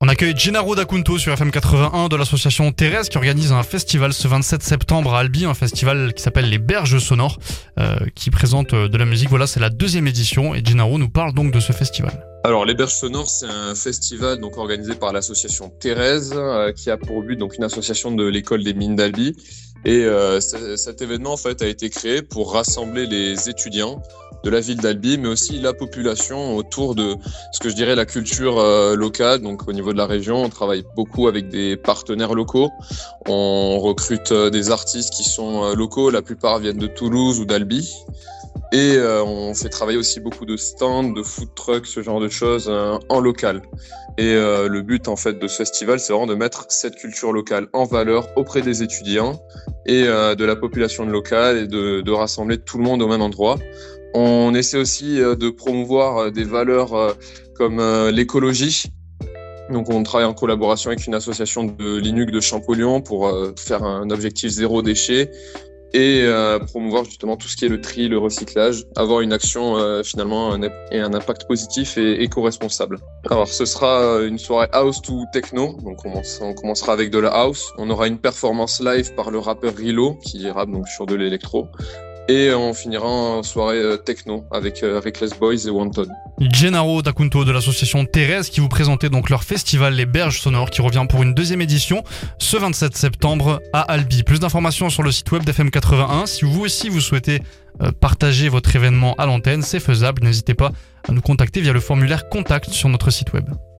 On accueille Gennaro D'Acunto sur FM 81 de l'association Thérèse qui organise un festival ce 27 septembre à Albi, un festival qui s'appelle les Berges Sonores, qui présente de la musique. Voilà, c'est la 2e édition et Gennaro nous parle donc de ce festival. Alors, les Berges Sonores, c'est un festival donc organisé par l'association Thérèse, qui a pour but donc une association de l'école des mines d'Albi. Et cet événement en fait a été créé pour rassembler les étudiants de la ville d'Albi, mais aussi la population autour de ce que je dirais la culture locale. Donc au niveau de la région, on travaille beaucoup avec des partenaires locaux. On recrute des artistes qui sont locaux, la plupart viennent de Toulouse ou d'Albi. Et on fait travailler aussi beaucoup de stands, de food trucks, ce genre de choses en local. Et le but en fait de ce festival, c'est vraiment de mettre cette culture locale en valeur auprès des étudiants et de la population locale et de rassembler tout le monde au même endroit. On essaie aussi de promouvoir des valeurs comme l'écologie. Donc on travaille en collaboration avec une association de l'INUC de Champollion pour faire un objectif 0 déchet et promouvoir justement tout ce qui est le tri, le recyclage, avoir une action finalement et un impact positif et éco-responsable. Alors ce sera une soirée house to techno, donc on commencera avec de la house. On aura une performance live par le rappeur Rilo qui rappe donc sur de l'électro. Et on finira en soirée techno avec Reckless Boys et Wanted. Gennaro D'Acunto de l'association Thérèse qui vous présentait donc leur festival Les Berges Sonores qui revient pour une 2e édition ce 27 septembre à Albi. Plus d'informations sur le site web d'FM 81. Si vous aussi vous souhaitez partager votre événement à l'antenne, c'est faisable. N'hésitez pas à nous contacter via le formulaire contact sur notre site web.